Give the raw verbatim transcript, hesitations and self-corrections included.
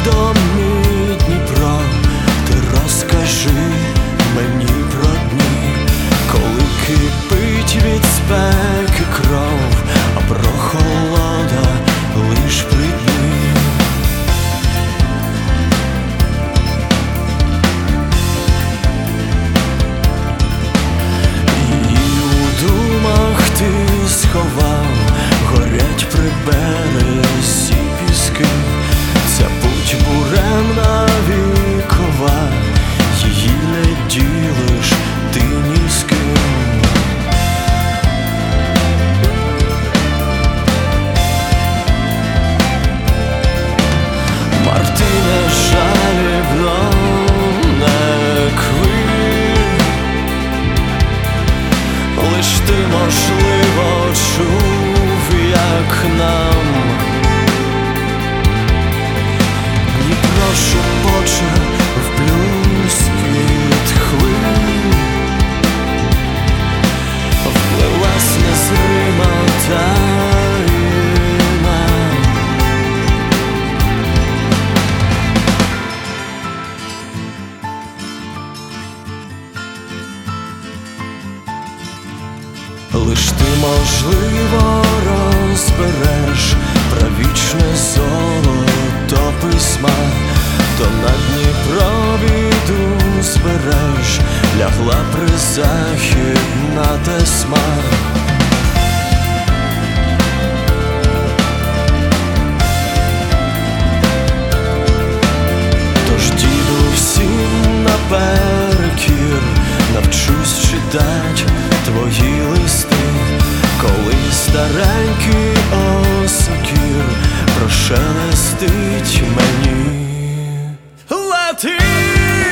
до мій Дніпро, ти розкажи мені про дні, коли кипить від спеки кров, а прохолода лиш при дні. І у думах ти сховав, горять при березі піски, ця путь буремна вікова, її не ділиш ти ні з ким. Мартине, жалібно не кви, лиш ти, можливо, чув, як нам Дніпро шепоче в плюскіт хвиль, вплилась незрима таїна. Лиш ти, можливо, розбереш правічне золото письма, то на Дніпро біду збереш, лягла призахідна тесьма. Тож, діду, всім наперекір навчусь читать твої листи, коли старенький осокір прошелестить мені. Лети!